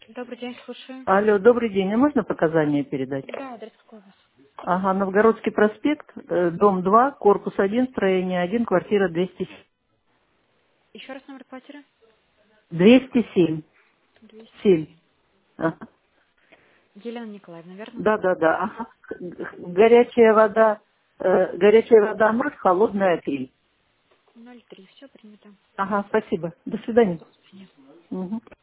Добрый день, слушаю. Алло, добрый день. А можно показания передать? Да, адрес какой у вас? Ага, Новгородский проспект, дом 2, корпус 1, строение 1, квартира 207. Еще раз номер квартиры? 207. 7. 207. Ага. Елена Николаевна, верно? Да, да, да. Ага. Горячая вода 0, холодная 3. 03. Все принято. Ага, спасибо. До свидания. До свидания. Мгм.